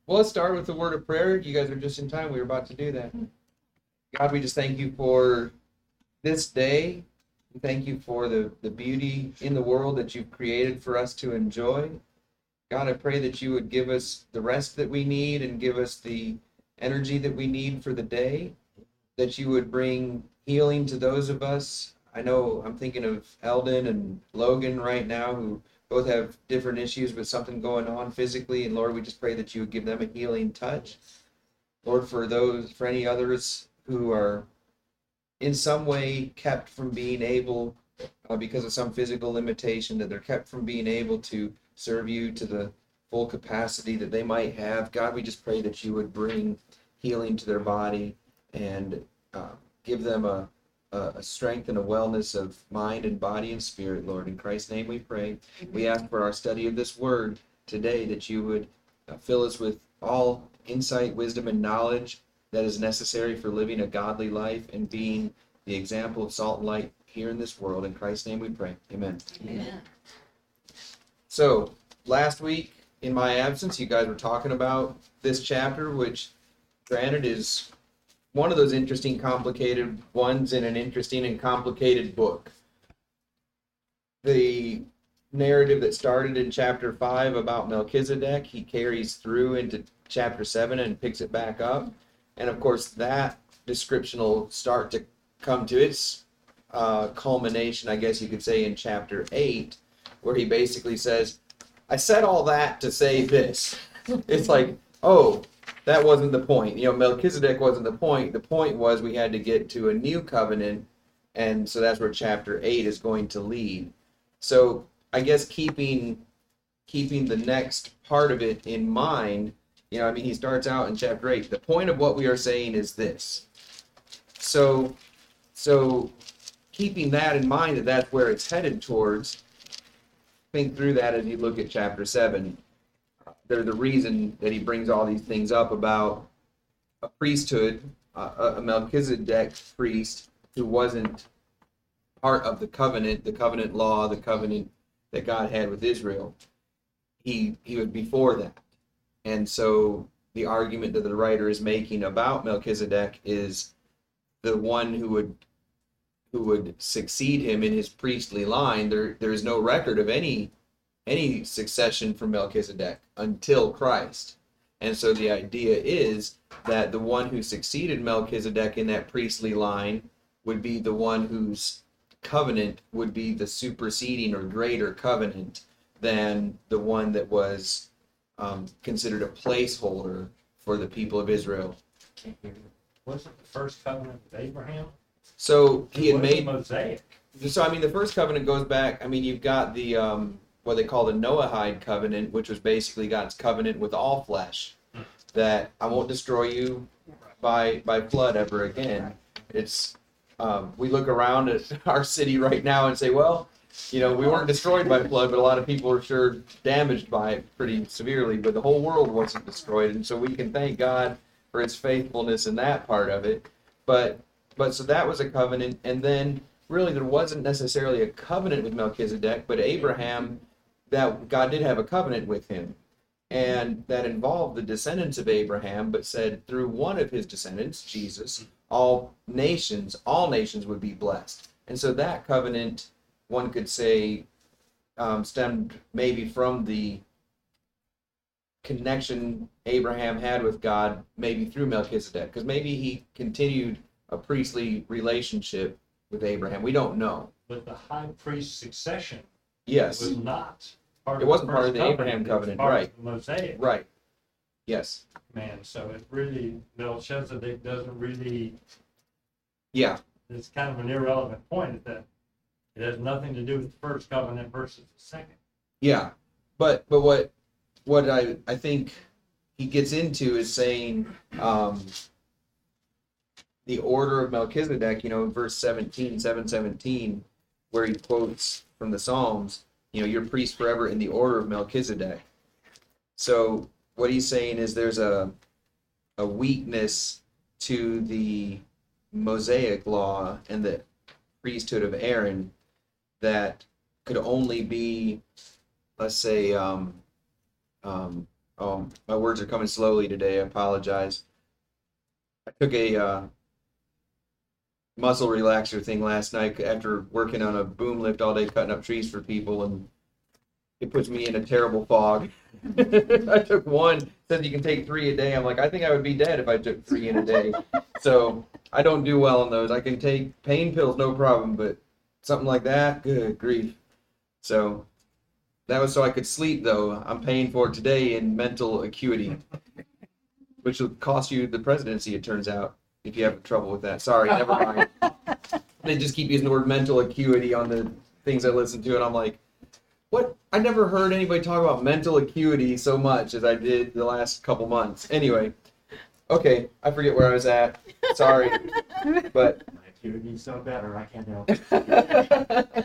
Well, let's start with the word of prayer. You guys are just in time. We were about to do that. God, we just thank you for this day. We thank you for the beauty in the world that you've created for us to enjoy. God, I pray that you would give us the rest that we need and give us the energy that we need for the day, that you would bring healing to those of us. I know I'm thinking of Eldon and Logan right now, who both have different issues with something going on physically. And Lord, we just pray that you would give them a healing touch. Lord, for any others who are in some way kept from being able, because of some physical limitation, that they're kept from being able to serve you to the full capacity that they might have. God, we just pray that you would bring healing to their body and give them a strength and a wellness of mind and body and spirit, Lord. In Christ's name we pray. We ask for our study of this word today, that you would fill us with all insight, wisdom, and knowledge that is necessary for living a godly life and being the example of salt and light here in this world. In Christ's name we pray. Amen. Amen. So, last week, in my absence, you guys were talking about this chapter, which, granted, is one of those interesting, complicated ones in an interesting and complicated book. The narrative that started in chapter 5 about Melchizedek, he carries through into chapter 7 and picks it back up. And of course, that description will start to come to its culmination, I guess you could say, in chapter 8, where he basically says, I said all that to say this. It's like, oh, that wasn't the point. Melchizedek wasn't the point. The point was we had to get to a new covenant, and so that's where chapter 8 is going to lead. So I guess keeping the next part of it in mind, he starts out in chapter 8. The point of what we are saying is this. So keeping that in mind, that's where it's headed towards, think through that as you look at chapter 7. They're the reason that he brings all these things up about a priesthood, a Melchizedek priest who wasn't part of the covenant law, the covenant that God had with Israel. He was before that. And so the argument that the writer is making about Melchizedek is the one who would succeed him in his priestly line. There is no record of any succession from Melchizedek until Christ. And so the idea is that the one who succeeded Melchizedek in that priestly line would be the one whose covenant would be the superseding or greater covenant than the one that was considered a placeholder for the people of Israel. Wasn't the first covenant with Abraham? So he had made Mosaic. So the first covenant goes back. You've got the what they call the Noahide covenant, which was basically God's covenant with all flesh, that I won't destroy you by flood ever again. It's we look around at our city right now and say, well, we weren't destroyed by flood, but a lot of people are sure damaged by it pretty severely. But the whole world wasn't destroyed, and so we can thank God for His faithfulness in that part of it. But so that was a covenant, and then really there wasn't necessarily a covenant with Melchizedek, but Abraham, that God did have a covenant with him, and that involved the descendants of Abraham, but said through one of his descendants, Jesus, all nations would be blessed. And so that covenant, one could say, stemmed maybe from the connection Abraham had with God, maybe through Melchizedek, because maybe he continued a priestly relationship with Abraham. We don't know. But the high priest succession Yes. was not part It of wasn't the part first of the Abraham covenant, It was part right. of the Mosaic. Right. Yes. Man, so it really, Melchizedek doesn't really, Yeah. it's kind of an irrelevant point, is that it has nothing to do with the first covenant versus the second. Yeah. But what I think he gets into is saying the order of Melchizedek, in verse 7:17, where he quotes from the Psalms, you're priest forever in the order of Melchizedek. So what he's saying is there's a weakness to the Mosaic law and the priesthood of Aaron that could only be, let's say, My words are coming slowly today. I apologize. I took a muscle relaxer thing last night after working on a boom lift all day, cutting up trees for people, and it puts me in a terrible fog. I took one, said you can take 3 a day. I'm like, I think I would be dead if I took 3 in a day. So I don't do well on those. I can take pain pills, no problem, but something like that, good grief. So that was so I could sleep, though. I'm paying for it today in mental acuity, which will cost you the presidency, it turns out, if you have trouble with that. Sorry, never mind. They just keep using the word mental acuity on the things I listen to, and I'm like, what? I never heard anybody talk about mental acuity so much as I did the last couple months. Anyway, okay, I forget where I was at. Sorry, but My acuity's so better, I can't help it.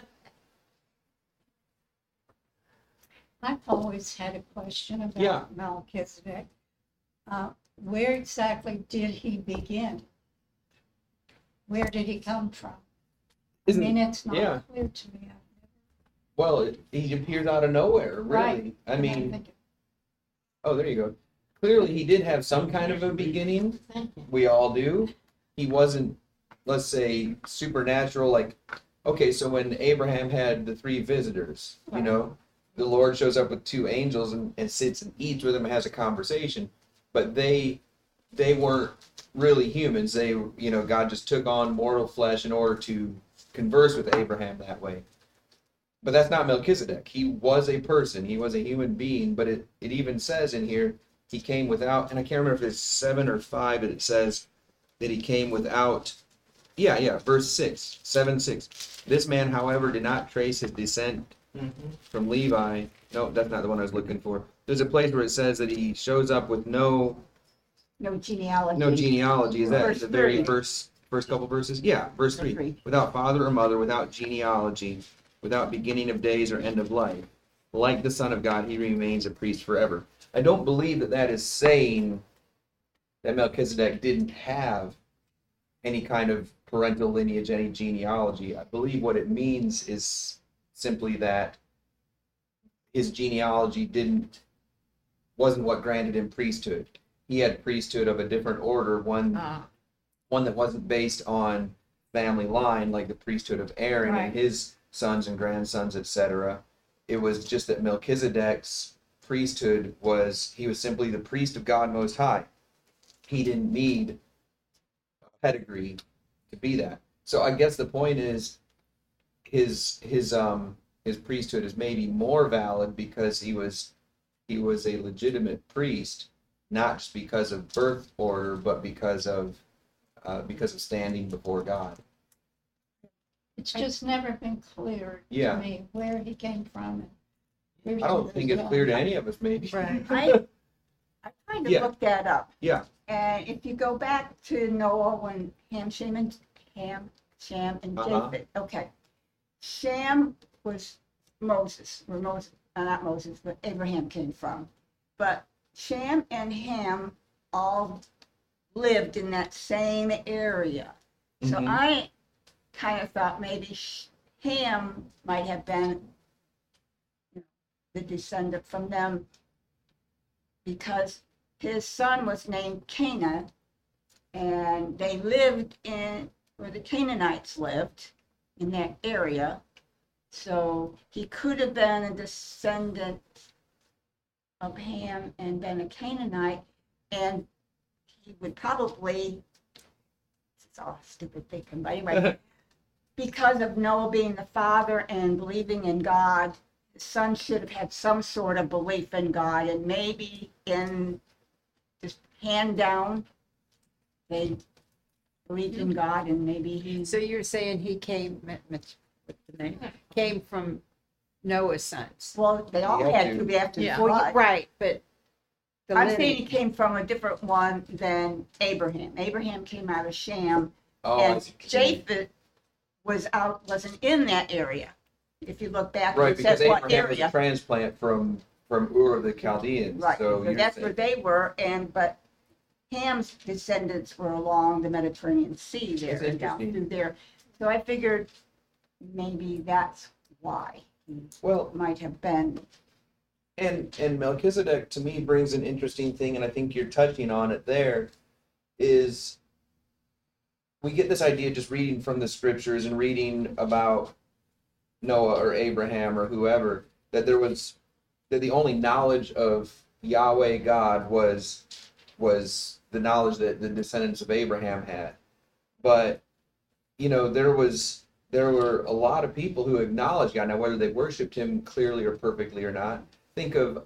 I've always had a question about Yeah. Melchizedek. Where exactly did he begin? Where did he come from? I mean, it's not yeah. clear to me. Well, he appears out of nowhere, really. Right. I And mean, think, oh, there you go. Clearly, he did have some kind of a beginning. We all do. He wasn't, let's say, supernatural. Like, okay, so when Abraham had the 3 visitors, you Right. know, the Lord shows up with 2 angels and sits and eats with them and has a conversation. But they weren't really humans. They, you know, God just took on mortal flesh in order to converse with Abraham that way. But that's not Melchizedek. He was a person. He was a human being. But it even says in here, he came without, and I can't remember if it's 7 or 5, but it says that he came without, verse 6, 7:6. This man, however, did not trace his descent from Levi. No, that's not the one I was looking for. There's a place where it says that he shows up with no genealogy. no genealogy. Is that Verse the very 3. first couple verses? Yeah, verse 3. 3. Without father or mother, without genealogy, without beginning of days or end of life. Like the Son of God, he remains a priest forever. I don't believe that that is saying that Melchizedek didn't have any kind of parental lineage, any genealogy. I believe what it means is simply that his genealogy wasn't what granted him priesthood. He had priesthood of a different order, one that wasn't based on family line, like the priesthood of Aaron Right. and his sons and grandsons, etc. It was just that Melchizedek's priesthood he was simply the priest of God Most High. He didn't need a pedigree to be that. So I guess the point is his priesthood is maybe more valid because he was a legitimate priest, not just because of birth order, but because of standing before God. It's just never been clear Yeah. to me where he came from. And where I don't he think was it's clear to going. any of us, maybe. Right. I kind of Yeah. looked that up. Yeah. And if you go back to Noah when Shem, and Uh-huh. Japheth. Okay. Shem was Moses, not Moses, but Abraham came from. But Shem and Ham all lived in that same area. So Mhm. I kind of thought maybe Ham might have been the descendant from them because his son was named Canaan, and they lived in where the Canaanites lived in that area. So he could have been a descendant of Ham and been a Canaanite, and he would probably, it's all stupid thinking, but anyway, because of Noah being the father and believing in God, the son should have had some sort of belief in God, and maybe in just hand down, they believed in God, and maybe he. So you're saying he came, what's the name? Came from Noah's sons? Well, they all He had had to. to be after the Well, flood. right, but the I'm saying he lineage, came from a different one than Abraham. Abraham came out of Shem, Oh, I and see what you're saying. Japheth wasn't in that area. If you look back, Right, it because says what Abraham was a area. transplant from Ur of the Chaldeans. Right, So so you're that's saying- where they were, but Ham's descendants were along the Mediterranean Sea there That's and down interesting. through there. So I figured maybe that's why he Well, might have been And Melchizedek to me brings an interesting thing, and I think you're touching on it there, is we get this idea just reading from the scriptures and reading about Noah or Abraham or whoever, that the only knowledge of Yahweh God was the knowledge that the descendants of Abraham had. But there were a lot of people who acknowledged God. Now, whether they worshipped him clearly or perfectly or not, think of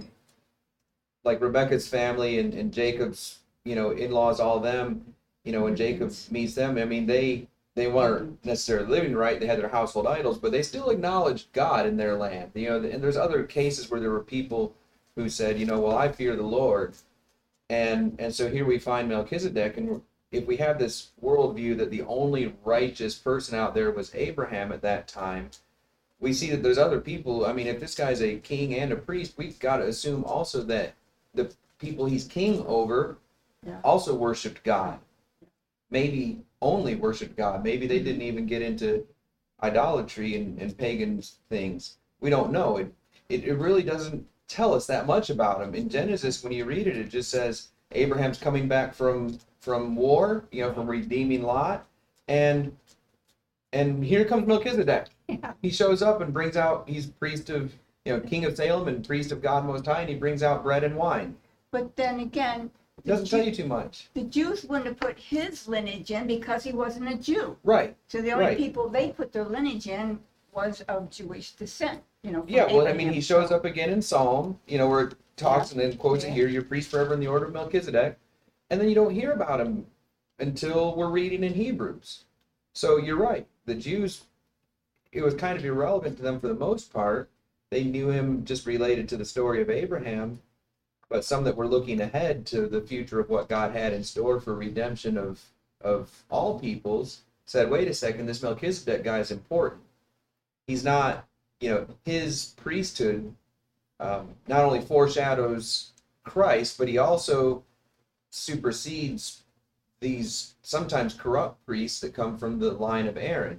like Rebecca's family and Jacob's, in-laws, all of them, when Jacob meets them, I mean, they weren't necessarily living right. They had their household idols, but they still acknowledged God in their land. And there's other cases where there were people who said, well, I fear the Lord. And so here we find Melchizedek, and if we have this worldview that the only righteous person out there was Abraham at that time, we see that there's other people. I mean, if this guy's a king and a priest, we've got to assume also that the people he's king over also worshipped God. Maybe only worshipped God. Maybe they didn't even get into idolatry and pagan things. We don't know. It really doesn't tell us that much about him. In Genesis, when you read it, it just says Abraham's coming back from war, from redeeming Lot, and here comes Melchizedek. Yeah. He shows up and brings out, he's priest of, king of Salem and priest of God Most High, and he brings out bread and wine. But then again, It doesn't tell you too much. the Jews wouldn't have put his lineage in because he wasn't a Jew. Right. So the only Right. people they put their lineage in was of Jewish descent, from Yeah, well, I Abraham. mean, he shows up again in Psalm, where it talks and then quotes it here, your priest forever in the order of Melchizedek. And then you don't hear about him until we're reading in Hebrews. So you're right. The Jews, it was kind of irrelevant to them for the most part. They knew him just related to the story of Abraham, but some that were looking ahead to the future of what God had in store for redemption of all peoples said, wait a second, this Melchizedek guy is important. He's not, his priesthood not only foreshadows Christ, but he also supersedes these sometimes corrupt priests that come from the line of Aaron.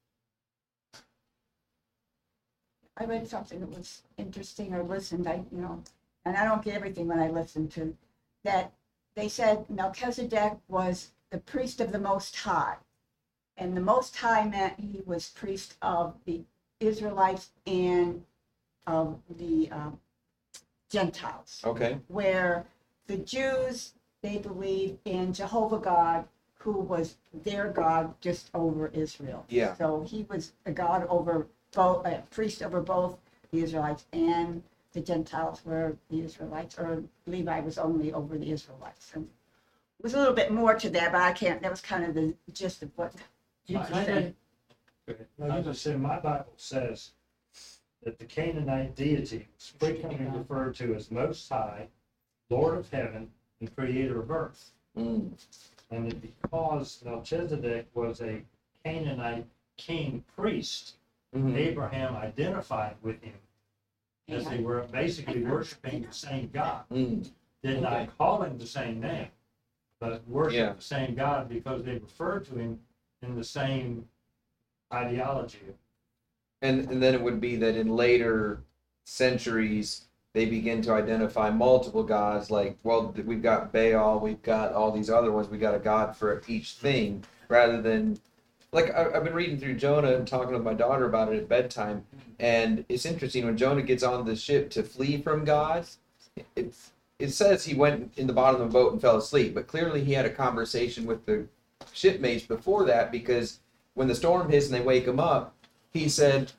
I read something that was interesting or listened, and I don't get everything when I listen to, that they said Melchizedek was the priest of the Most High. And the Most High meant he was priest of the Israelites and of the Gentiles. Okay. Where the Jews, they believe in Jehovah God, who was their God just over Israel. Yeah. So he was a God over both, a priest over both the Israelites and the Gentiles were the Israelites, or Levi was only over the Israelites. And it was a little bit more to that, but that was kind of the gist of what he was saying. I just said, my Bible says that the Canaanite deity was frequently referred to as Most High, Lord of Heaven, and Creator of Earth. Mm. And that because Melchizedek was a Canaanite king priest, Mhm. Abraham identified with him as they were basically worshiping the same God. Mm. Did not call him the same name, but worship Yeah. the same God because they referred to him in the same ideology. And then it would be that in later centuries, they begin to identify multiple gods, like, well, we've got Baal, we've got all these other ones, we got a god for each thing, rather than, like, I've been reading through Jonah and talking with my daughter about it at bedtime, and it's interesting, when Jonah gets on the ship to flee from God, it says he went in the bottom of the boat and fell asleep, but clearly he had a conversation with the shipmates before that, because when the storm hits and they wake him up, he said,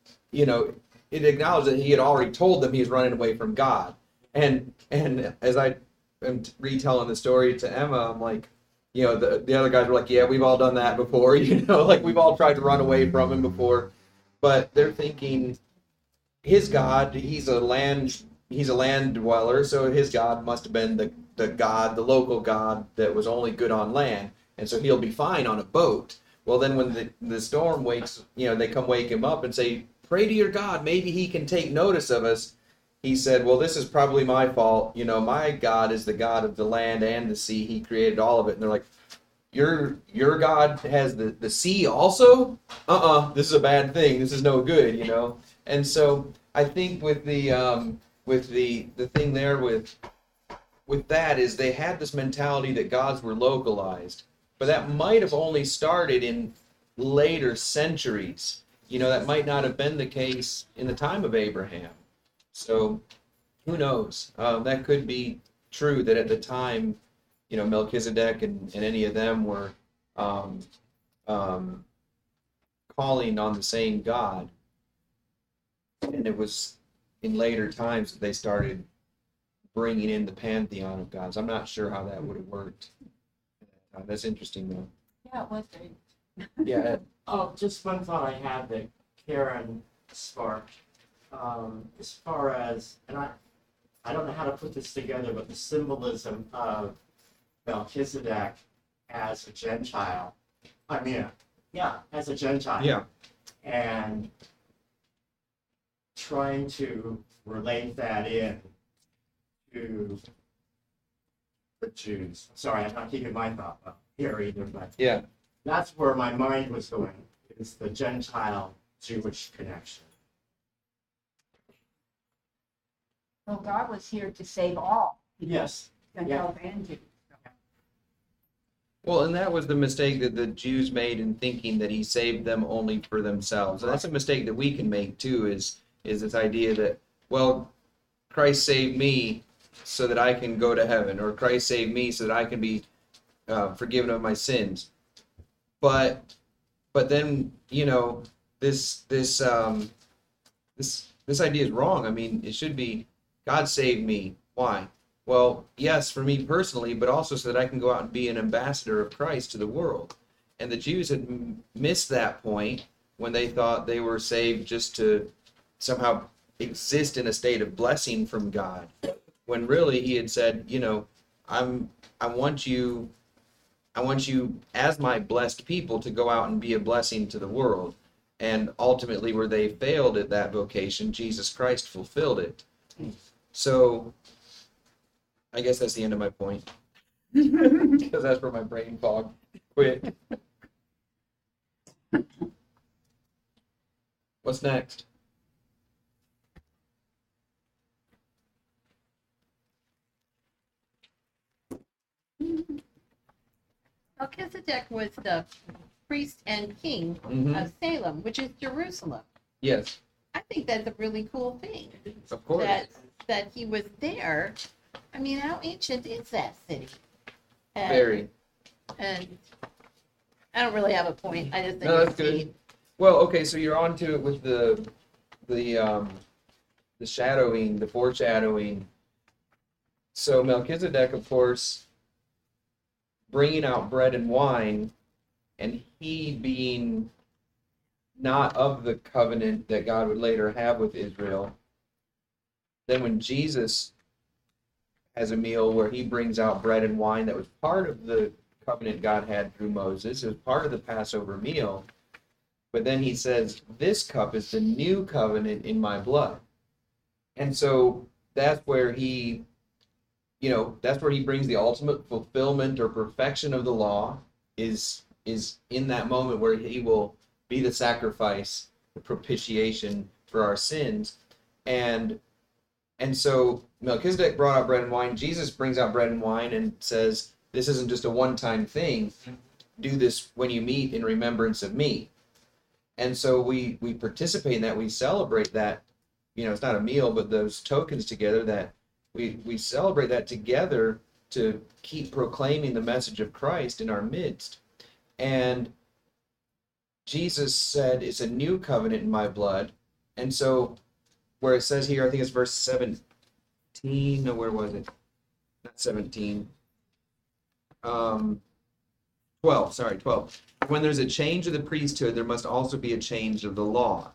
it acknowledged that he had already told them he was running away from God. And as I am retelling the story to Emma, I'm like, the other guys were like, yeah, we've all done that before, like we've all tried to run away from him before. But they're thinking his God, he's a land dweller, so his God must have been the God, the local God that was only good on land. And so he'll be fine on a boat. Well, then when the storm wakes, they come wake him up and say, pray to your God, maybe he can take notice of us. He said, well, this is probably my fault. My God is the God of the land and the sea. He created all of it. And they're like, your God has the sea also? This is a bad thing. This is no good, And so I think with the with the thing there with that is they had this mentality that gods were localized, but that might have only started in later centuries. That might not have been the case in the time of Abraham. So who knows? That could be true that at the time, Melchizedek and any of them were calling on the same God. And it was in later times that they started bringing in the pantheon of gods. I'm not sure how that would have worked. That's interesting, though. Yeah, it was very. Yeah, Ed. Oh, just one thought I had that Karen sparked. As far as, and I don't know how to put this together, but the symbolism of Melchizedek as a Gentile. As a Gentile. Yeah. And trying to relate that in to the Jews. Sorry, I'm not keeping my thought up here either, but Yeah. that's where my mind was going, is the Gentile-Jewish connection. Well, God was here to save all, Yes. Gentiles and Jews. Well, and that was the mistake that the Jews made in thinking that he saved them only for themselves. And that's a mistake that we can make too, is this idea that, well, Christ saved me so that I can go to heaven, or Christ saved me so that I can be forgiven of my sins. But then, this idea is wrong. I mean, it should be God saved me. Why? Well, yes, for me personally, but also so that I can go out and be an ambassador of Christ to the world. And the Jews had missed that point when they thought they were saved just to somehow exist in a state of blessing from God, when really he had said, I want you as my blessed people to go out and be a blessing to the world. And ultimately, where they failed at that vocation, Jesus Christ fulfilled it. So I guess that's the end of my point. Because that's where my brain fog quit. What's next? Melchizedek was the priest and king Mhm. of Salem, which is Jerusalem. Yes, I think that's a really cool thing of course. that he was there. I mean, how ancient is that city? And, Very. And I don't really have a point. I just think No, that's it's good. neat. Well, okay, so you're on to it with the shadowing, the foreshadowing. So Melchizedek, of course, bringing out bread and wine, and he being not of the covenant that God would later have with Israel. Then when Jesus has a meal where he brings out bread and wine that was part of the covenant God had through Moses, it was part of the Passover meal. But then he says, this cup is the new covenant in my blood. And so that's where he brings the ultimate fulfillment or perfection of the law, is in that moment where he will be the sacrifice, the propitiation for our sins. And so Melchizedek brought out bread and wine. Jesus brings out bread and wine and says, this isn't just a one-time thing. Do this when you meet in remembrance of me. And so we participate in that. We celebrate that. It's not a meal, but those tokens together, that we celebrate that together to keep proclaiming the message of Christ in our midst. And Jesus said, it's a new covenant in my blood. And so where it says here, I think it's verse 17. No, where was it? Not 17. 12. Sorry, 12. When there's a change of the priesthood, there must also be a change of the law.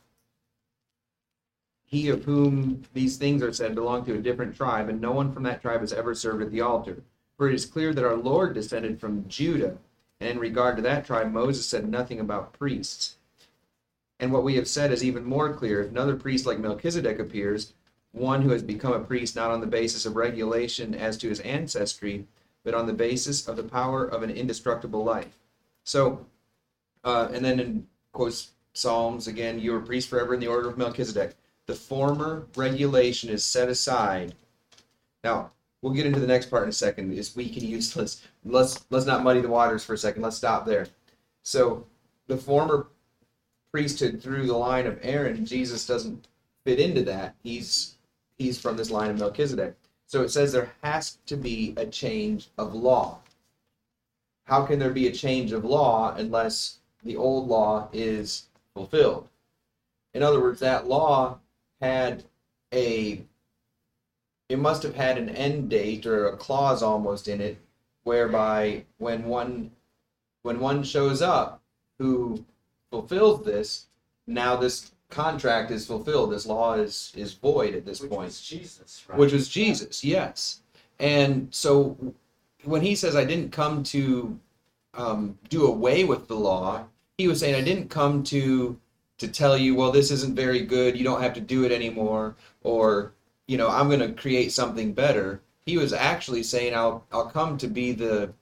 He of whom these things are said belonged to a different tribe, and no one from that tribe has ever served at the altar. For it is clear that our Lord descended from Judah, and in regard to that tribe, Moses said nothing about priests. And what we have said is even more clear. If another priest like Melchizedek appears, one who has become a priest not on the basis of regulation as to his ancestry, but on the basis of the power of an indestructible life. So, and then in quotes Psalms again, you are a priest forever in the order of Melchizedek. the former regulation is set aside. Now, we'll get into the next part in a second. Is weak and useless. Let's not muddy the waters for a second. Let's stop there. So, the former priesthood through the line of Aaron, Jesus doesn't fit into that. He's from this line of Melchizedek. So it says there has to be a change of law. How can there be a change of law unless the old law is fulfilled? In other words, that law it must have had an end date or a clause almost in it, whereby when one shows up who fulfills this, now this contract is fulfilled. This law is void at this point. Which was Jesus, right? Which was Jesus, yes. And so when he says, I didn't come to do away with the law, he was saying, I didn't come to tell you, well, this isn't very good, you don't have to do it anymore, or, I'm going to create something better. He was actually saying, I'll come to be the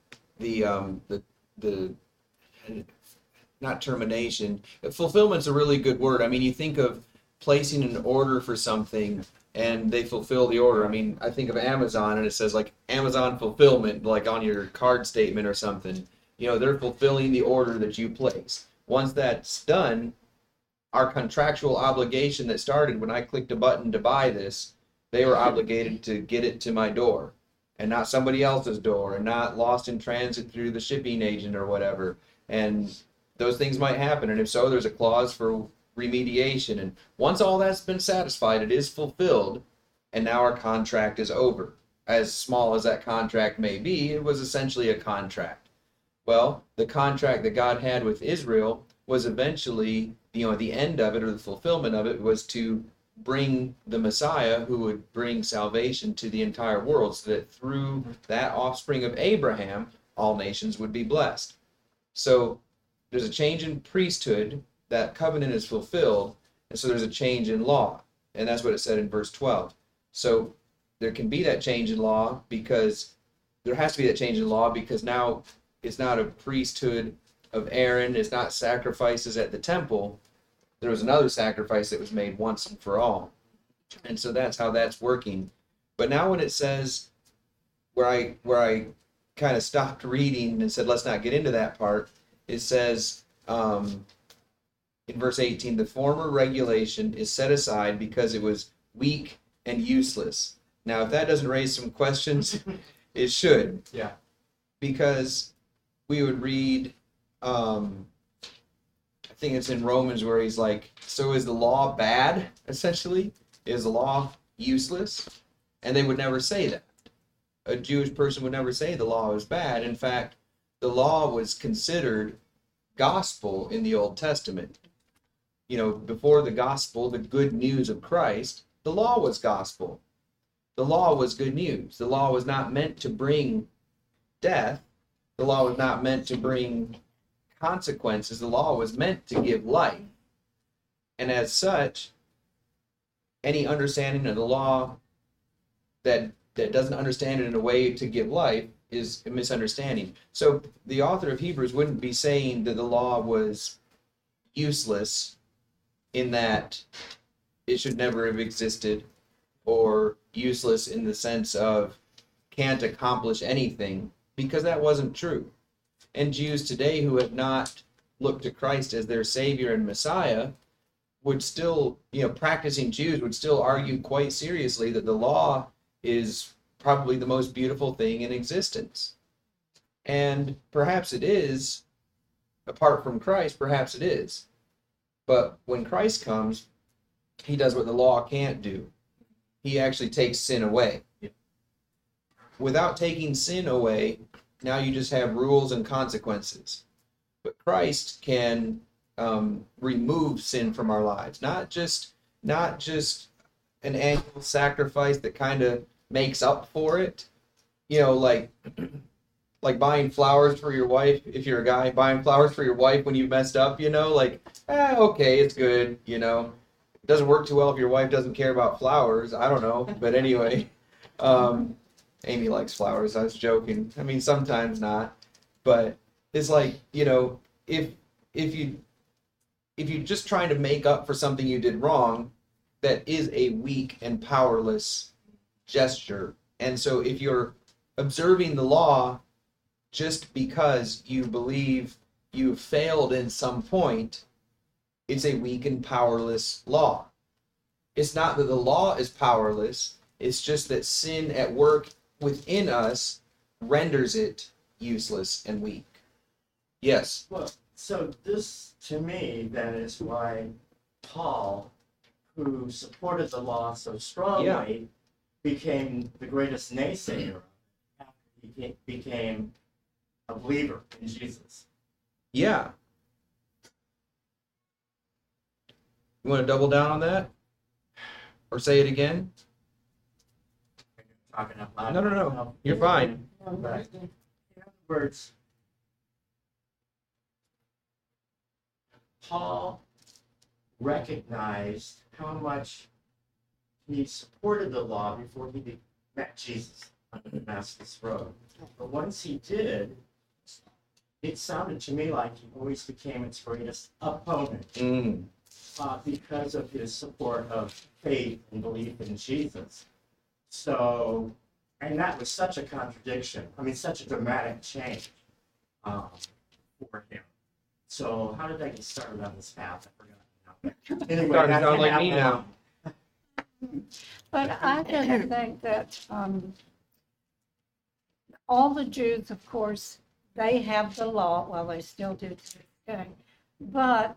not termination. Fulfillment's a really good word. I mean, you think of placing an order for something and they fulfill the order. I mean, I think of Amazon and it says like Amazon fulfillment, like on your card statement or something. They're fulfilling the order that you place. Once that's done, our contractual obligation that started when I clicked a button to buy this, they were obligated to get it to my door and not somebody else's door and not lost in transit through the shipping agent or whatever. And those things might happen, and if so, there's a clause for remediation. And once all that's been satisfied, it is fulfilled, and now our contract is over. As small as that contract may be, it was essentially a contract. Well, the contract that God had with Israel was eventually, the end of it, or the fulfillment of it, was to bring the Messiah who would bring salvation to the entire world, so that through that offspring of Abraham, all nations would be blessed. So there's a change in priesthood, that covenant is fulfilled, and so there's a change in law. And that's what it said in verse 12. So there can be that change in law because there has to be that change in law because now it's not a priesthood of Aaron, it's not sacrifices at the temple. There was another sacrifice that was made once and for all. And so that's how that's working. But now when it says, where I kind of stopped reading and said, let's not get into that part, it says in verse 18, the former regulation is set aside because it was weak and useless. Now, if that doesn't raise some questions, it should. Yeah. Because we would read, I think it's in Romans where he's like, so is the law bad, essentially? Is the law useless? And they would never say that. A Jewish person would never say the law is bad. In fact, the law was considered gospel in the Old Testament. Before the gospel, the good news of Christ, the law was gospel. The law was good news. The law was not meant to bring death. The law was not meant to bring consequences. The law was meant to give life. And as such, any understanding of the law that doesn't understand it in a way to give life is a misunderstanding. So the author of Hebrews wouldn't be saying that the law was useless in that it should never have existed, or useless in the sense of can't accomplish anything, because that wasn't true. And Jews today who have not looked to Christ as their Savior and Messiah would still, practicing Jews would still argue quite seriously that the law is probably the most beautiful thing in existence. And perhaps it is, apart from Christ, perhaps it is. But when Christ comes, he does what the law can't do. He actually takes sin away. Without taking sin away, now you just have rules and consequences. But Christ can remove sin from our lives. Not just an annual sacrifice that kind of makes up for it. Like buying flowers for your wife, if you're a guy, buying flowers for your wife when you messed up, okay, it's good, It doesn't work too well if your wife doesn't care about flowers. I don't know. But anyway, Amy likes flowers. I was joking. I mean, sometimes not. But it's like, if you're just trying to make up for something you did wrong, that is a weak and powerless gesture. And so if you're observing the law just because you believe you've failed in some point, it's a weak and powerless law. It's not that the law is powerless, it's just that sin at work within us renders it useless and weak. Yes. Well, so this, to me, then is why Paul, who supported the law so strongly, became the greatest naysayer after he became a believer in Jesus. Yeah. You want to double down on that? Or say it again? Talking out loud. No. You're fine. But, in other words, Paul recognized how much he supported the law before he met Jesus on the Damascus Road. But once he did, it sounded to me like he always became its greatest opponent because of his support of faith and belief in Jesus. So, and that was such a contradiction. I mean, such a dramatic change for him. So, how did I get started on this path? I forgot. Anyway, Starting to that's sound like what me now. happened. But I just think that all the Jews, of course, they have the law. Well, they still do to this day. But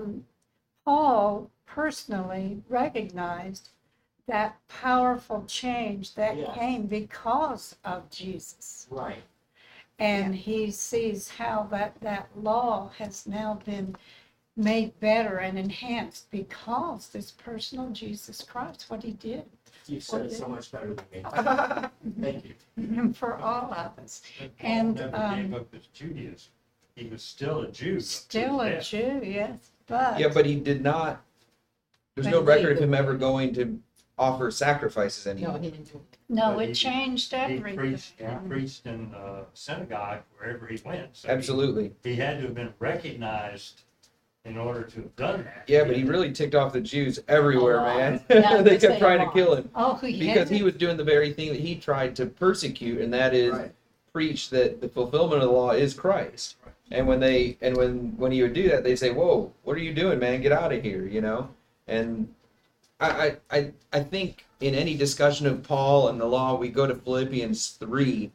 Paul personally recognized that powerful change that Yes. came because of Jesus. Right. And he sees how that law has now been made better and enhanced because this personal Jesus Christ, what he did You said it so much better than me. Thank you. for all of us. Paul And, never gave up his Judaism. He was still a Jew. Still a Jew, yes, but. Yeah, but he did not. There's But no he record of did. him ever going to offer sacrifices No, anymore. he didn't do it. No, But it changed He everything. preached in synagogue wherever he went. So Absolutely. He had to have been recognized in order to have done that. Yeah, but he really ticked off the Jews everywhere, man. Yeah, They yes, kept they trying to are. kill him Oh, yeah. because he was doing the very thing that he tried to persecute, and that is Right. preach that the fulfillment of the law is Christ. And when he would do that, they say, "Whoa, what are you doing, man? Get out of here!" You know. And I think in any discussion of Paul and the law, we go to Philippians 3,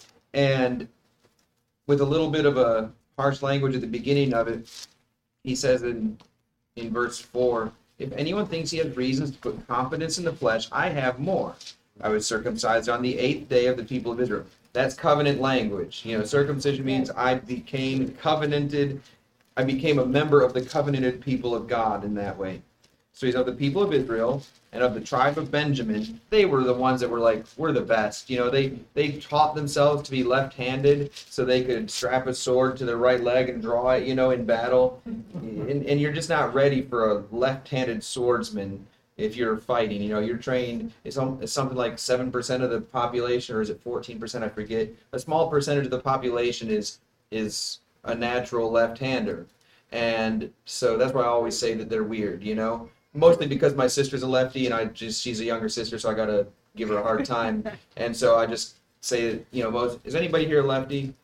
and with a little bit of a harsh language at the beginning of it, he says in verse 4, "If anyone thinks he has reasons to put confidence in the flesh, I have more. I was circumcised on the 8th day of the people of Israel." That's covenant language. You know, circumcision means I became covenanted. I became a member of the covenanted people of God in that way. So he's of the people of Israel and of the tribe of Benjamin. They were the ones that were like, we're the best. You know, they taught themselves to be left-handed so they could strap a sword to their right leg and draw it, you know, in battle. And you're just not ready for a left-handed swordsman if you're fighting. You know, you're trained, it's something like 7% of the population, or is it 14%? I forget. A small percentage of the population is a natural left-hander. And so that's why I always say that they're weird, you know? Mostly because my sister's a lefty and she's a younger sister, so I gotta give her a hard time. And so I just say, you know, is anybody here a lefty?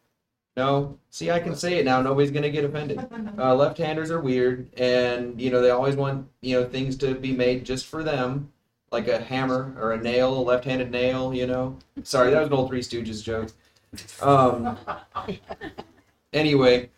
No? See, I can say it now. Nobody's gonna get offended. Left-handers are weird, and, you know, they always want, you know, things to be made just for them, like a hammer or a nail, a left-handed nail, you know? Sorry, that was an old Three Stooges joke. Anyway,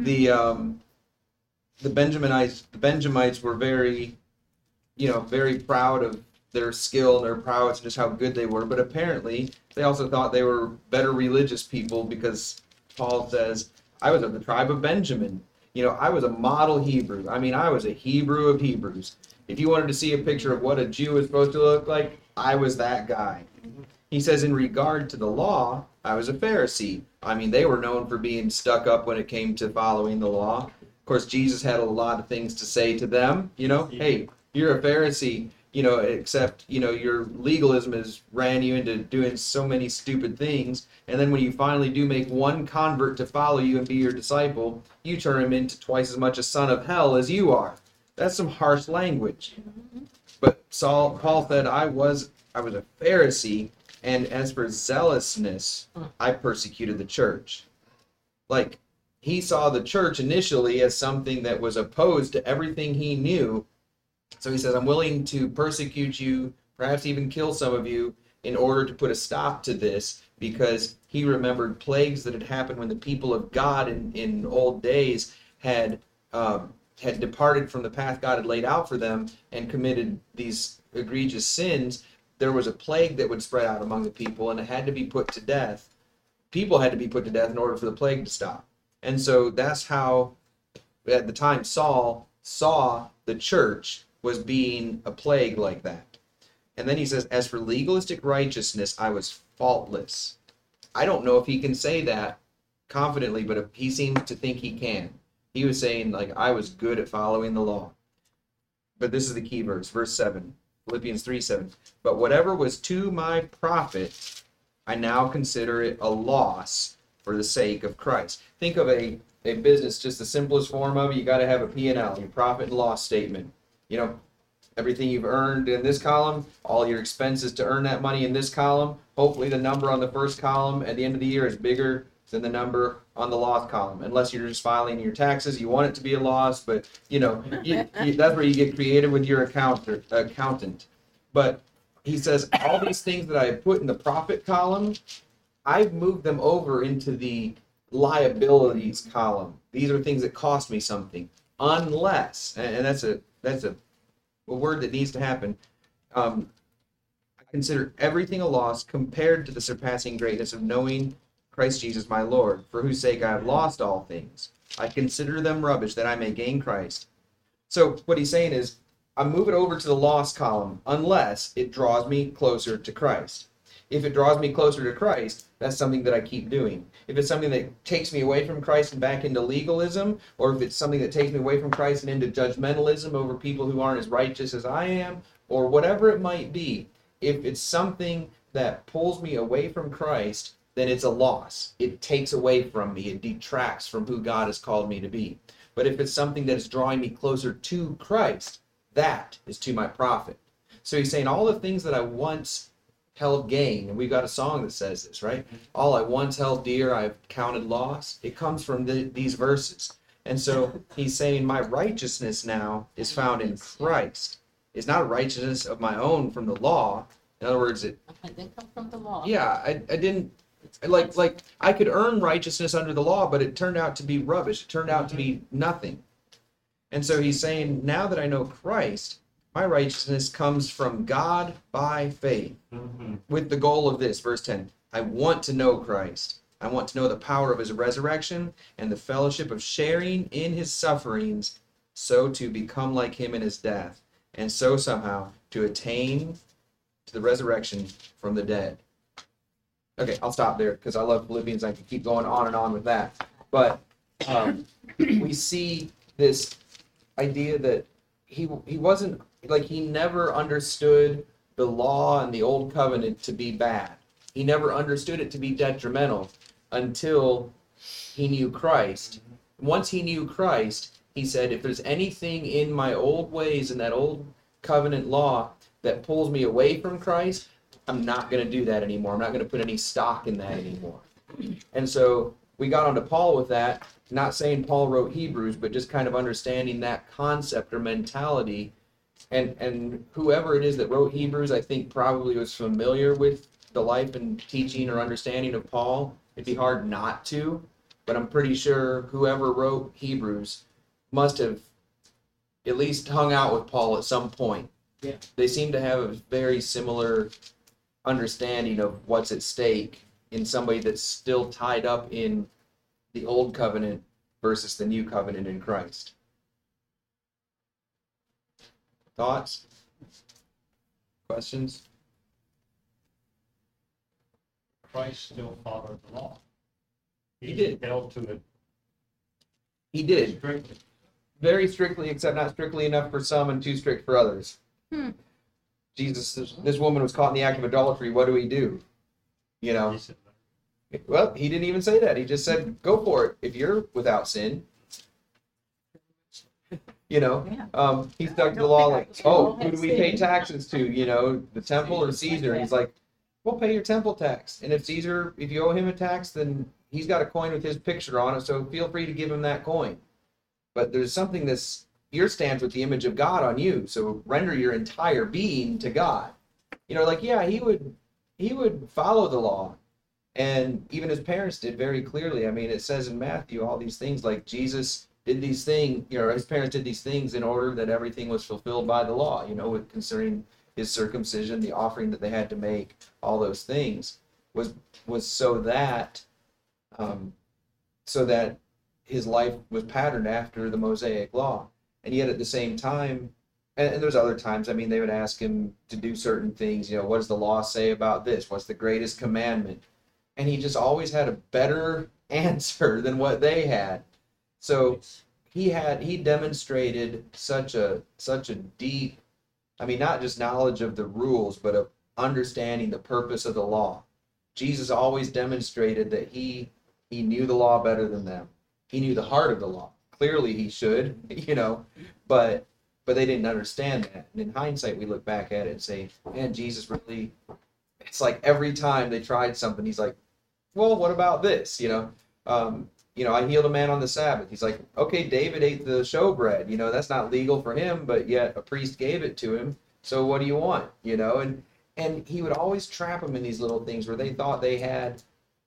the Benjamites were very, you know, very proud of their skill and their prowess and just how good they were. But apparently, they also thought they were better religious people because Paul says, I was of the tribe of Benjamin. You know, I was a model Hebrew. I mean, I was a Hebrew of Hebrews. If you wanted to see a picture of what a Jew is supposed to look like, I was that guy. He says, in regard to the law, I was a Pharisee. I mean, they were known for being stuck up when it came to following the law. Of course, Jesus had a lot of things to say to them. You know, hey, you're a Pharisee, you know, except, you know, your legalism has ran you into doing so many stupid things. And then when you finally do make one convert to follow you and be your disciple, you turn him into twice as much a son of hell as you are. That's some harsh language. But Paul said, I was a Pharisee, and as for zealousness, I persecuted the church. Like, he saw the church initially as something that was opposed to everything he knew. So he says, I'm willing to persecute you, perhaps even kill some of you, in order to put a stop to this, because he remembered plagues that had happened when the people of God in old days had departed from the path God had laid out for them and committed these egregious sins. There was a plague that would spread out among the people, and it had to be put to death. People had to be put to death in order for the plague to stop. And so that's how, at the time, Saul saw the church was being a plague like that. And then he says, as for legalistic righteousness, I was faultless. I don't know if he can say that confidently, but he seems to think he can. He was saying, like, I was good at following the law. But this is the key verse, verse 7, Philippians 3:7. But whatever was to my profit, I now consider it a loss for the sake of Christ. Think of a business, just the simplest form of it. You got to have a P&L, your profit and loss statement. You know, everything you've earned in this column, all your expenses to earn that money in this column. Hopefully the number on the first column at the end of the year is bigger than the number on the loss column. Unless you're just filing your taxes, you want it to be a loss, but that's where you get creative with your accountant. But he says, all these things that I put in the profit column, I've moved them over into the liabilities column. These are things that cost me something. Unless, and that's a word that needs to happen. I consider everything a loss compared to the surpassing greatness of knowing Christ Jesus my Lord, for whose sake I have lost all things. I consider them rubbish that I may gain Christ. So what he's saying is, I move it over to the loss column unless it draws me closer to Christ. If it draws me closer to Christ, that's something that I keep doing. If it's something that takes me away from Christ and back into legalism, or if it's something that takes me away from Christ and into judgmentalism over people who aren't as righteous as I am, or whatever it might be, if it's something that pulls me away from Christ, then it's a loss. It takes away from me. It detracts from who God has called me to be. But if it's something that is drawing me closer to Christ, that is to my profit. So he's saying all the things that I once held gain, and we've got a song that says this, right? All I once held dear, I've counted loss. It comes from these verses. And so he's saying my righteousness now is found in Christ. It's not a righteousness of my own from the law. In other words, It didn't come from the law. yeah, I didn't, like I could earn righteousness under the law, but it turned out to be rubbish. It turned out to be nothing. And so he's saying, now that I know Christ, my righteousness comes from God by faith, with the goal of this, verse 10. I want to know Christ. I want to know the power of his resurrection and the fellowship of sharing in his sufferings, so to become like him in his death, and so somehow to attain to the resurrection from the dead. Okay, I'll stop there because I love Philippians. I can keep going on and on with that. But we see this idea that he wasn't, like, he never understood the law and the old covenant to be bad. He never understood it to be detrimental until he knew Christ. Once he knew Christ, he said, if there's anything in my old ways and that old covenant law that pulls me away from Christ, I'm not going to do that anymore. I'm not going to put any stock in that anymore. And so we got onto Paul with that, not saying Paul wrote Hebrews, but just kind of understanding that concept or mentality. And whoever it is that wrote Hebrews, I think probably was familiar with the life and teaching or understanding of Paul. It'd be hard not to, but I'm pretty sure whoever wrote Hebrews must have at least hung out with Paul at some point. Yeah. They seem to have a very similar understanding of what's at stake in somebody that's still tied up in the old covenant versus the new covenant in Christ. Thoughts? Questions? Christ still followed the law. He did. Held to it He did. strictly. Very strictly, except not strictly enough for some and too strict for others. Jesus, this woman was caught in the act of adultery. What do? You know? He said, Well, he didn't even say that. He just said, go for it if you're without sin. You know, Yeah. he stuck to the don't law think I like, was oh, all who do we have pay seen. taxes to? You know, the temple or Caesar? He's like, well, pay your temple tax. And if Caesar, if you owe him a tax, then he's got a coin with his picture on it. So feel free to give him that coin. But there's something that's your stance with the image of God on you. So render your entire being to God. You know, like, yeah, he would follow the law. And even his parents did very clearly. I mean, it says in Matthew all these things like Jesus did these things, you know, his parents did these things in order that everything was fulfilled by the law, you know, with concerning his circumcision, the offering that they had to make, all those things was so that so that his life was patterned after the Mosaic law. And yet at the same time, and there's other times, I mean, they would ask him to do certain things, you know, what does the law say about this? What's the greatest commandment? And he just always had a better answer than what they had. So he demonstrated such a deep, I mean, not just knowledge of the rules, but of understanding the purpose of the law. Jesus always demonstrated that he knew the law better than them. He knew the heart of the law. Clearly he should, you know, but they didn't understand that. And in hindsight, we look back at it and say, man, Jesus really, it's like every time they tried something, he's like, well, what about this? You know, I healed a man on the Sabbath. He's like, okay, David ate the showbread. You know, that's not legal for him, but yet a priest gave it to him. So what do you want? You know, and he would always trap them in these little things where they thought they had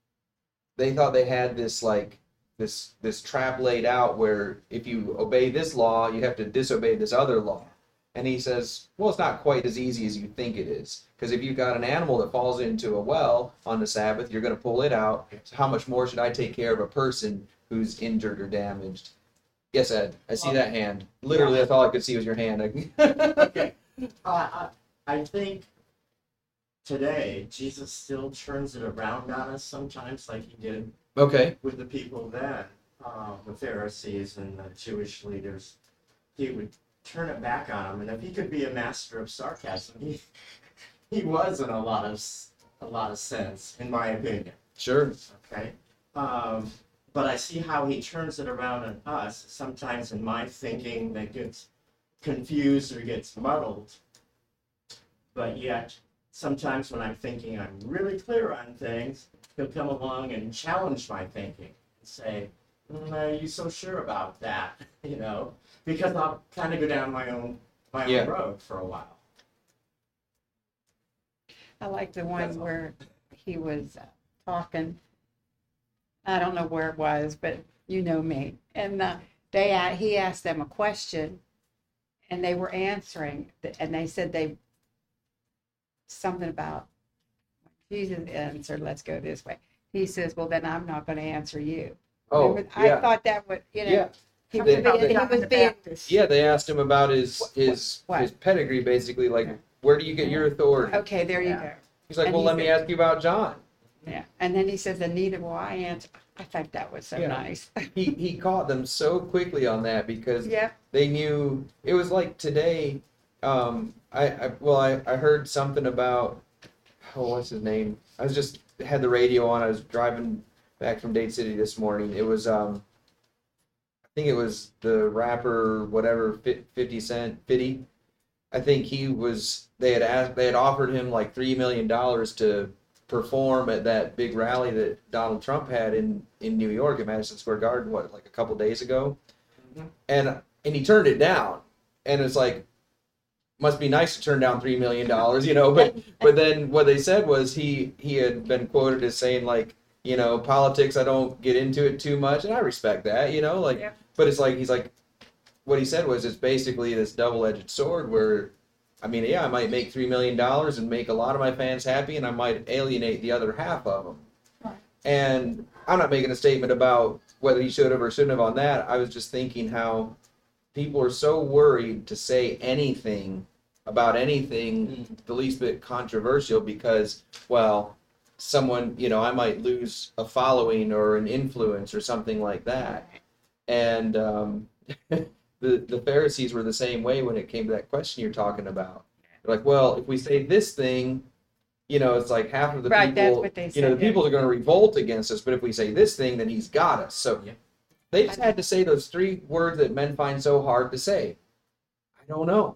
this like this trap laid out where if you obey this law, you have to disobey this other law. And he says, well, it's not quite as easy as you think it is. Because if you've got an animal that falls into a well on the Sabbath, you're going to pull it out. So how much more should I take care of a person who's injured or damaged? Yes, Ed, I see that hand. Literally, that's all I could see was your hand. Okay. I think today Jesus still turns it around on us sometimes, like he did Okay. with the people then, the Pharisees and the Jewish leaders. He would turn it back on them, and if he could be a master of sarcasm, he was in a lot of sense, in my opinion. Sure. Okay. But I see how he turns it around on us. Sometimes in my thinking that gets confused or gets muddled. But yet, sometimes when I'm thinking I'm really clear on things, he'll come along and challenge my thinking and say, are you so sure about that? You know, because I'll kind of go down my own road for a while. I like the That's one all. where he was talking. I don't know where it was, but you know me. And he asked them a question, and they were answering, and they said something about Jesus answered, "Let's go this way." He says, "Well, then I'm not going to answer you." Oh, Remember? yeah. I thought that would, Yeah. he They- was being. Yeah, they asked him about his What? pedigree, basically, like, where do you get your authority? Okay, there you go. He's like, And well, he let me said- ask you about John. Yeah, and then he says, "And neither will I answer." I thought that was so Yeah. nice. He caught them so quickly on that because Yeah. they knew it was like today. I heard something about what's his name? I was just had the radio on. I was driving back from Dade City this morning. It was I think it was the rapper whatever 50 Cent 50. I think he was. They had offered him like $3 million to perform at that big rally that Donald Trump had in New York at Madison Square Garden, like a couple days ago, and he turned it down, and it's like, must be nice to turn down $3 million, you know, but then what they said was he had been quoted as saying like, you know, politics, I don't get into it too much, and I respect that, you know, like, Yeah. but it's like, he's like, what he said was it's basically this double-edged sword where, I mean, yeah, I might make $3 million and make a lot of my fans happy, and I might alienate the other half of them. Right. And I'm not making a statement about whether he should have or shouldn't have on that. I was just thinking how people are so worried to say anything about anything the least bit controversial because, well, someone, you know, I might lose a following or an influence or something like that. And the Pharisees were the same way when it came to that question you're talking about. They're like, well, if we say this thing, you know, it's like half of the Right, people, that's what they you know, said, the people are going to revolt against us. But if we say this thing, then he's got us. So Yeah. They just had to say those 3 words that men find so hard to say. I don't know.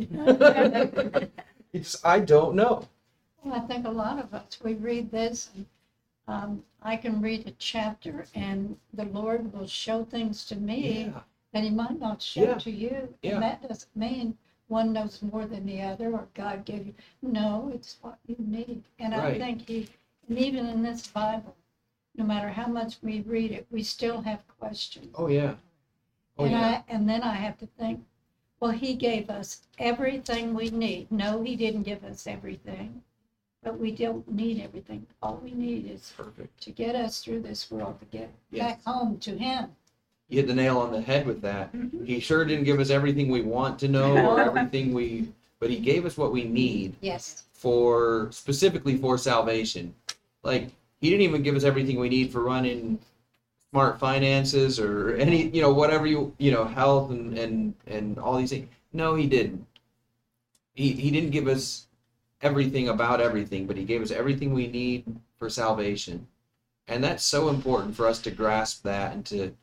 I don't know. Well, I think a lot of us, we read this, and I can read a chapter, and the Lord will show things to me Yeah. that he might not show Yeah. to you. Yeah. And that doesn't mean one knows more than the other, or God gave you. No, it's what you need. And I Right. think and even in this Bible, no matter how much we read it, we still have questions. Oh yeah. Oh And yeah. and then I have to think, well, he gave us everything we need. No, he didn't give us everything, but we don't need everything. All we need is Perfect. to get us through this world, to get Yes. back home to him. You hit the nail on the head with that. Mhm. He sure didn't give us everything we want to know or everything but he gave us what we need Yes. specifically for salvation. Like, he didn't even give us everything we need for running smart finances or any, whatever health and all these things. No, he didn't. He didn't give us everything about everything, but he gave us everything we need for salvation. And that's so important for us to grasp that and to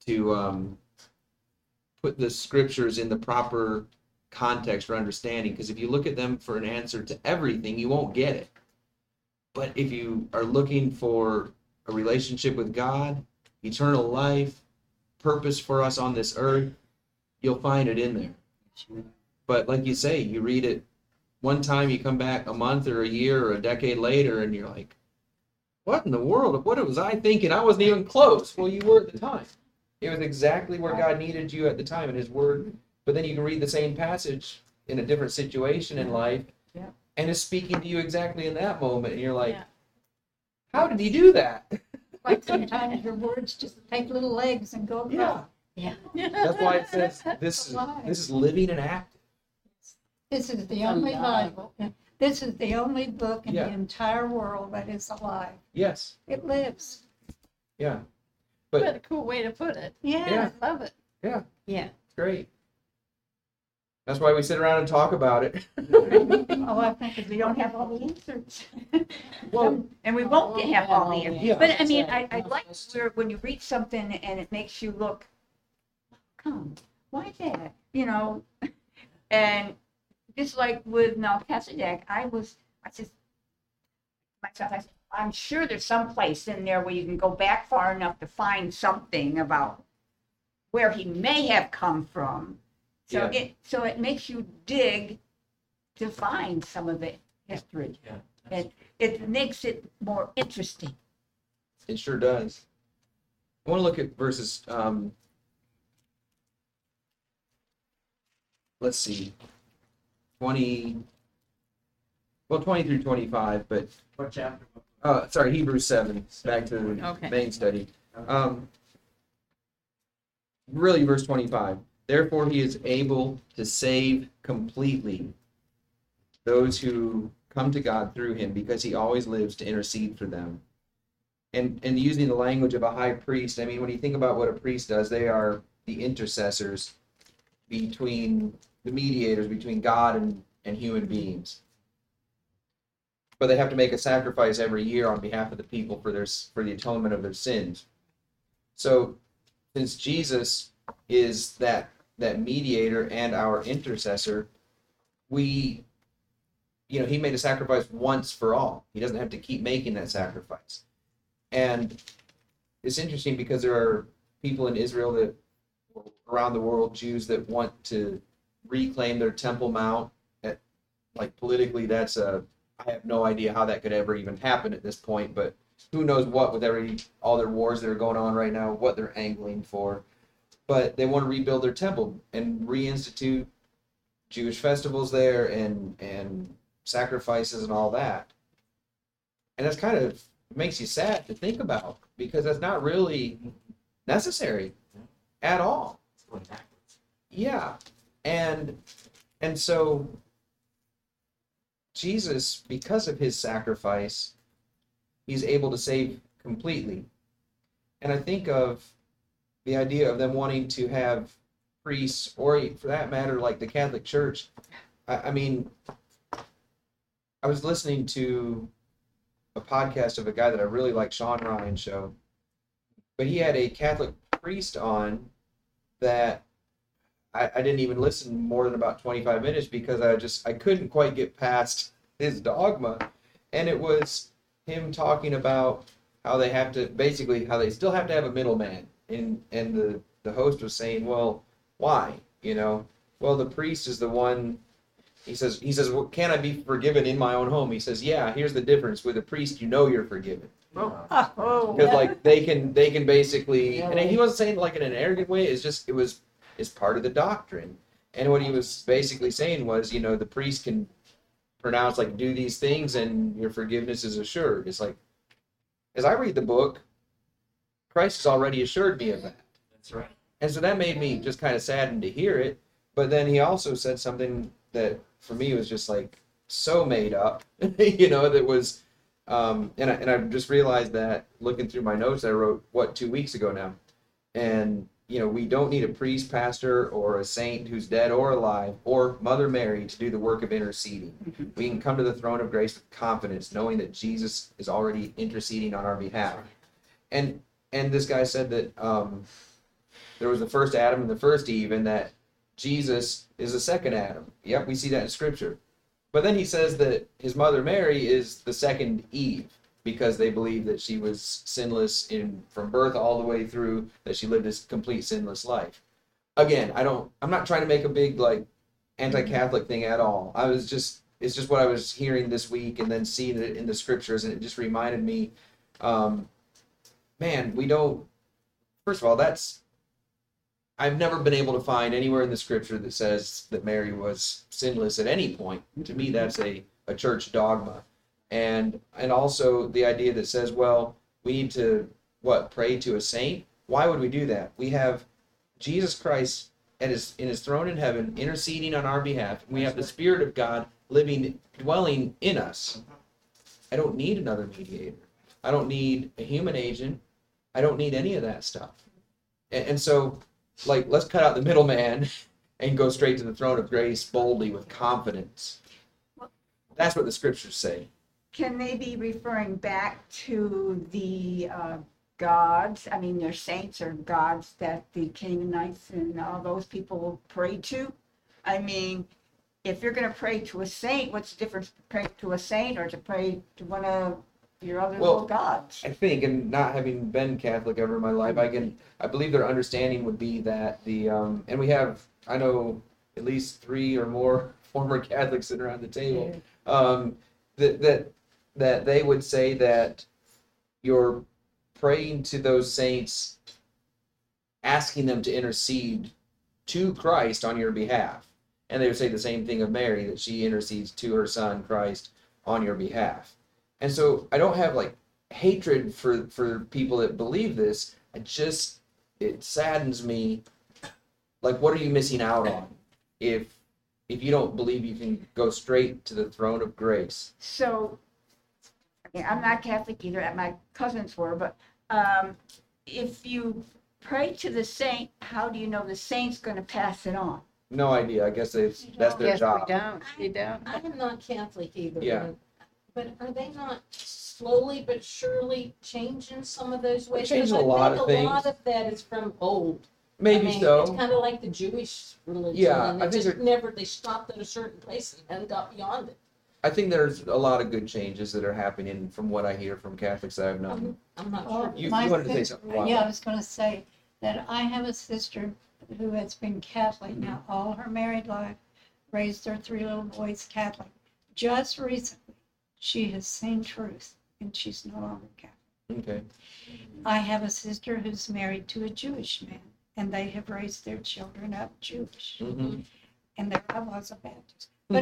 put the scriptures in the proper context for understanding. Because if you look at them for an answer to everything, you won't get it. But if you are looking for a relationship with God, eternal life, purpose for us on this earth, you'll find it in there. But like you say, you read it one time, you come back a month or a year or a decade later, and you're like, what in the world? What was I thinking? I wasn't even close. Well, you were at the time. It was exactly where God needed you at the time in his word. But then you can read the same passage in a different situation in life, Yeah. and it's speaking to you exactly in that moment. And you're like, Yeah. how did he do that? Like sometimes your words just take little legs and go across. Yeah. Yeah. That's why it says this is living and active. This is the only Bible. This is the only book in Yeah. the entire world that is alive. Yes. It lives. Yeah. What But a cool way to put it. Yeah. I love it. Yeah. it's great. That's why we sit around and talk about it. Oh, I think We don't have all the answers. Well, And we won't have all the answers. Yeah. But I mean, I like when you read something and it makes you look, come, why that? And just like with Melchizedek, I said, myself, I said, I'm sure there's some place in there where you can go back far enough to find something about where he may have come from. So Yeah. it makes you dig to find some of the history. Yeah. And it makes it more interesting. it sure does. I want to look at verses, let's see, 20 through 25, but What chapter? sorry, Hebrews 7, back to the Okay. main study. Really, verse 25. Therefore, he is able to save completely those who come to God through him, because he always lives to intercede for them. And using the language of a high priest, I mean, when you think about what a priest does, they are the intercessors between the mediators between God and human beings. But they have to make a sacrifice every year on behalf of the people for the atonement of their sins. So, since Jesus is that mediator and our intercessor, he made a sacrifice once for all. He doesn't have to keep making that sacrifice. And it's interesting because there are people in Israel that, around the world, Jews that want to reclaim their Temple Mount. Politically, I have no idea how that could ever even happen at this point, but who knows what with all their wars that are going on right now, what they're angling for. But they want to rebuild their temple and reinstitute Jewish festivals there and sacrifices and all that. And that's kind of makes you sad to think about, because that's not really necessary at all. It's going backwards. Yeah. And so Jesus, because of his sacrifice, he's able to save completely. And I think of the idea of them wanting to have priests, or for that matter, like the Catholic Church. I mean, I was listening to a podcast of a guy that I really like, Sean Ryan show, but he had a Catholic priest on that I didn't even listen more than about 25 minutes because I couldn't quite get past his dogma. And it was him talking about how they have to, basically how they still have to have a middleman. And the host was saying, well, why? You know, well, the priest is the one. He says, well, can I be forgiven in my own home? He says, yeah, here's the difference. With a priest, you know you're forgiven. Oh, Because like they can basically, and he wasn't saying like in an arrogant way. It's part of the doctrine. And what he was basically saying was, you know, the priest can pronounce like do these things and your forgiveness is assured. It's like, as I read the book, Christ has already assured me of that. That's right. And so that made me just kind of saddened to hear it. But then he also said something that for me was just like so made up, you know, that was, and I just realized that looking through my notes I wrote, 2 weeks ago now. And, you know, we don't need a priest, pastor, or a saint who's dead or alive, or Mother Mary to do the work of interceding. We can come to the throne of grace with confidence, knowing that Jesus is already interceding on our behalf. And this guy said that there was the first Adam and the first Eve, and that Jesus is the second Adam. Yep, we see that in Scripture. But then he says that his mother Mary is the second Eve, because they believe that she was sinless from birth all the way through, that she lived this complete sinless life. Again, I'm not trying to make a big like anti-Catholic thing at all. It's just what I was hearing this week and then seeing it in the Scriptures, and it just reminded me, man, first of all, I've never been able to find anywhere in the Scripture that says that Mary was sinless at any point. To me, that's a church dogma. And also the idea that says, well, we need to, pray to a saint? Why would we do that? We have Jesus Christ in his throne in heaven, interceding on our behalf. We have the Spirit of God dwelling in us. I don't need another mediator. I don't need a human agent. I don't need any of that stuff. And so, like, let's cut out the middleman and go straight to the throne of grace boldly with confidence. That's what the Scriptures say. can they be referring back to the gods? I mean, they're saints or gods that the Canaanites and all those people prayed to? I mean, if you're going to pray to a saint, what's the difference praying to a saint or to pray to one of your other little gods? I think, and not having been Catholic ever in my life, I believe their understanding would be that and we have, I know at least 3 or more former Catholics sitting around the table, that they would say that you're praying to those saints, asking them to intercede to Christ on your behalf. And they would say the same thing of Mary, that she intercedes to her son Christ on your behalf. And so I don't have like hatred for people that believe this. It saddens me. Like, what are you missing out on if you don't believe you can go straight to the throne of grace? So, I'm not Catholic either, my cousins were, but if you pray to the saint, how do you know the saint's going to pass it on? No idea. I guess that's their Yes, job. we don't. You don't. I'm not Catholic either. Yeah. But are they not slowly but surely changing some of those ways? Changing Because a lot I of think things. a lot of that is from old. Maybe I mean, so. It's kind of like the Jewish religion. Yeah, and I they think just they stopped at a certain place and hadn't got beyond it. I think there's a lot of good changes that are happening from what I hear from Catholics that I've known. I'm not Well, sure. You my wanted to say sis- something, Wanda. Yeah, I was going to say that I have a sister who has been Catholic now all her married life, raised her 3 little boys Catholic. Just recently, she has seen truth, and she's no longer Catholic. Okay. I have a sister who's married to a Jewish man, and they have raised their children up Jewish. Mm-hmm. And there I was a Baptist. But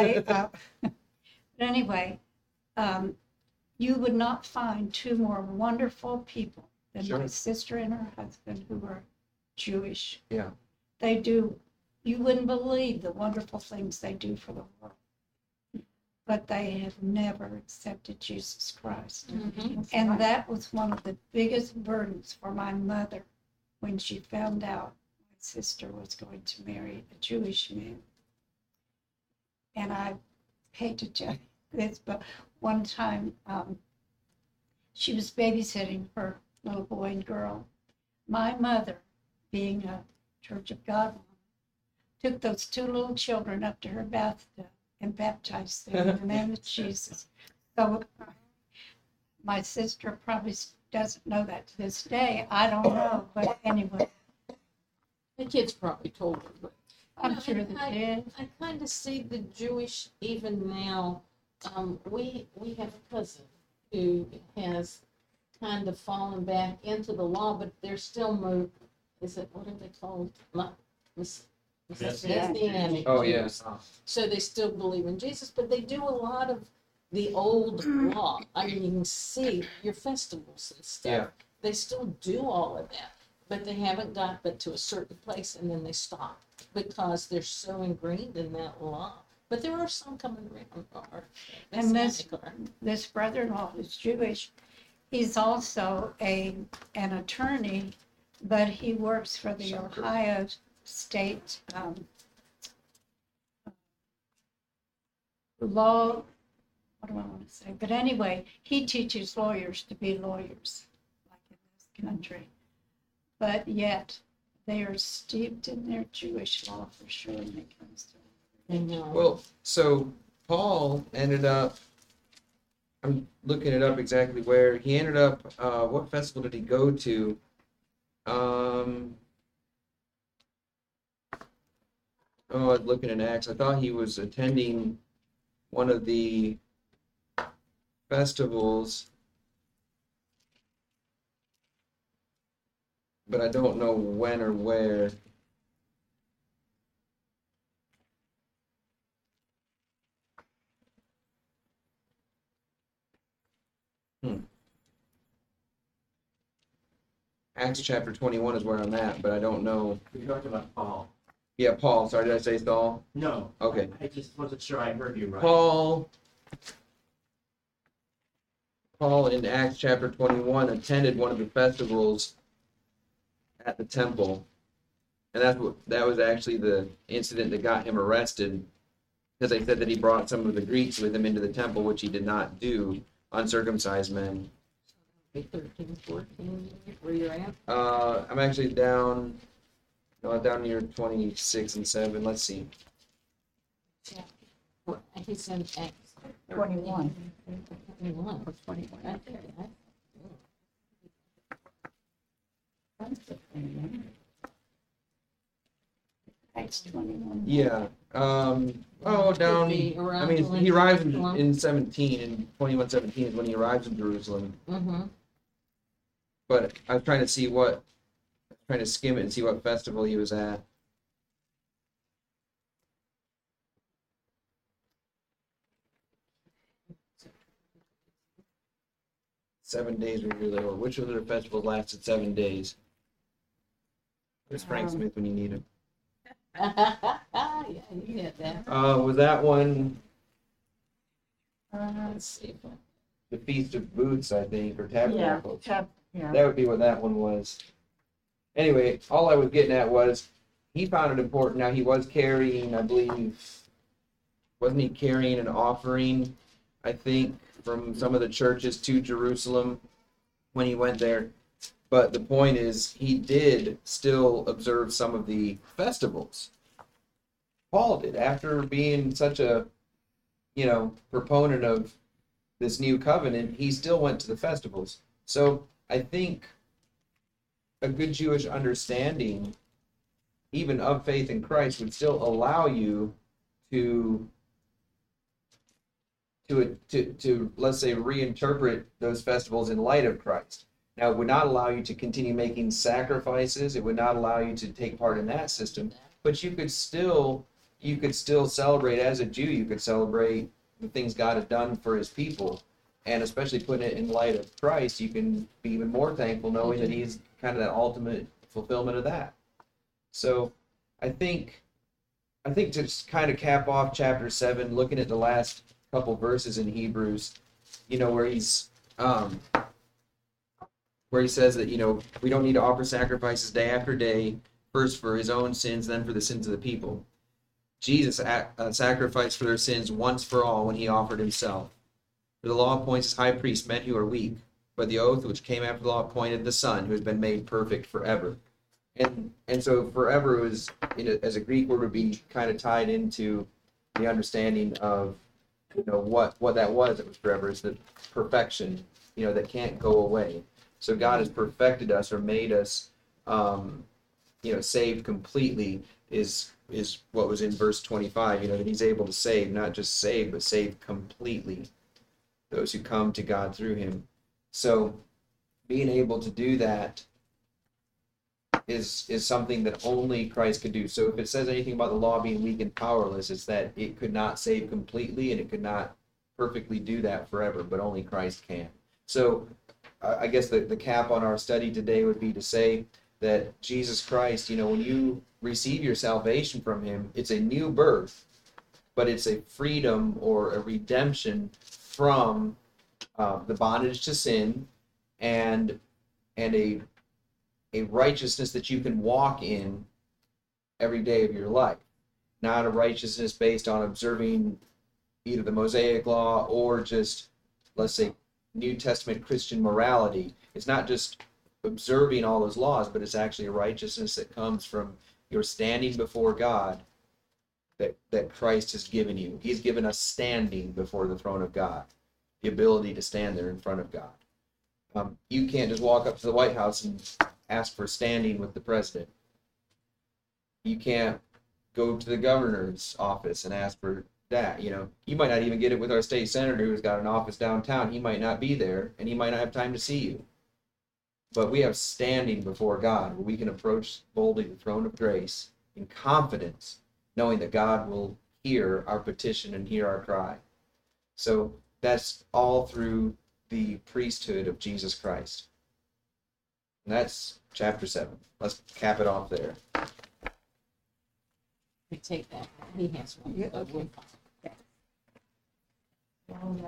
anyway, you would not find 2 more wonderful people than my Sure. sister and her husband who are Jewish. Yeah. You wouldn't believe the wonderful things they do for the world. But they have never accepted Jesus Christ. And that was one of the biggest burdens for my mother when she found out my sister was going to marry a Jewish man. And I hate to tell you this, but one time she was babysitting her little boy and girl. My mother, being a Church of God woman, took those two little children up to her bathtub and baptized them in the name of Jesus. So my sister probably doesn't know that to this day. I don't know, but anyway, The kids probably told her, but. I'm sure they did. I kind of see the Jewish even now. We have a cousin who has kind of fallen back into the law, but they're still moved. Is it, what are they called? Messianic Oh, Jews. yes. So they still believe in Jesus, but they do a lot of the old law. I mean, you can see your festivals and stuff. Yeah. They still do all of that, but they haven't got but to a certain place and then they stop because they're so ingrained in that law. But there are some coming around. And this- Messianic are. This brother-in-law is Jewish. He's also an attorney, but he works for the Ohio State law. What do I want to say? But anyway, he teaches lawyers to be lawyers, like in this country. But yet, they are steeped in their Jewish law for sure when it comes to it. I know. Well, so Paul ended up, I'm looking it up exactly where, he ended up, what festival did he go to? Oh, I was looking in Acts. I thought he was attending one of the festivals, but I don't know when or where. Acts chapter 21 is where I'm at, but I don't know. We talked about Paul. Yeah, Paul. Sorry, did I say Saul? No. Okay. I just wasn't sure I heard you right. Paul in Acts chapter 21 attended one of the festivals at the temple. And that was actually the incident that got him arrested, because they said that he brought some of the Greeks with him into the temple, which he did not do, uncircumcised men. 13, 14, where you're at? I'm actually down near 26 and 7. Let's see. What, he's in Acts 21. 21. Or 21. Okay. Acts 21. Yeah. Down. Could be I around mean, he arrives Jerusalem. in 17, and 21:17 is when he arrives in Jerusalem. Mm-hmm. But I was trying to skim it and see what festival he was at. Seven days were really, or which of their festivals lasted 7 days? Where's Frank Smith when you need him? Yeah, you get that. Was that one Let's see. the Feast of Booths, I think, or Yeah, Tabernacles? yeah. That would be what that one was. Anyway, all I was getting at was he found it important. Now, he was carrying, I believe, wasn't he carrying an offering, I think, from some of the churches to Jerusalem when he went there? But the point is, he did still observe some of the festivals. Paul did, after being such a, proponent of this new covenant, he still went to the festivals. So I think a good Jewish understanding, even of faith in Christ, would still allow you to let's say reinterpret those festivals in light of Christ. Now, it would not allow you to continue making sacrifices. It would not allow you to take part in that system. But you could still celebrate as a Jew. You could celebrate the things God has done for His people, and especially putting it in light of Christ, you can be even more thankful knowing that He's kind of that ultimate fulfillment of that. So, I think to just kind of cap off chapter 7, looking at the last couple verses in Hebrews, where he says that, we don't need to offer sacrifices day after day, first for his own sins, then for the sins of the people. Jesus sacrificed for their sins once for all when he offered himself. For the law appoints as high priests men who are weak. but the oath which came after the law appointed the Son, who has been made perfect forever. And so forever was, as a Greek word, would be kind of tied into the understanding of, what that was. It was forever. It's the perfection, that can't go away. So God has perfected us or made us, saved completely is what was in verse 25, that he's able to save, not just save, but save completely those who come to God through him. So being able to do that is something that only Christ could do. So if it says anything about the law being weak and powerless, it's that it could not save completely and it could not perfectly do that forever, but only Christ can. So I guess the cap on our study today would be to say that Jesus Christ, when you receive your salvation from him, it's a new birth, but it's a freedom or a redemption from the bondage to sin and a righteousness that you can walk in every day of your life. Not a righteousness based on observing either the Mosaic law or just, let's say, New Testament Christian morality. It's not just observing all those laws, but it's actually a righteousness that comes from your standing before God that Christ has given you. He's given us standing before the throne of God, the ability to stand there in front of God. You can't just walk up to the White House and ask for standing with the president. You can't go to the governor's office and ask for that. You might not even get it with our state senator who's got an office downtown. He might not be there and he might not have time to see you. But we have standing before God where we can approach boldly the throne of grace in confidence, knowing that God will hear our petition and hear our cry. So that's all through the priesthood of Jesus Christ. And that's chapter 7. Let's cap it off there. We take that. He has one. Yeah, Okay.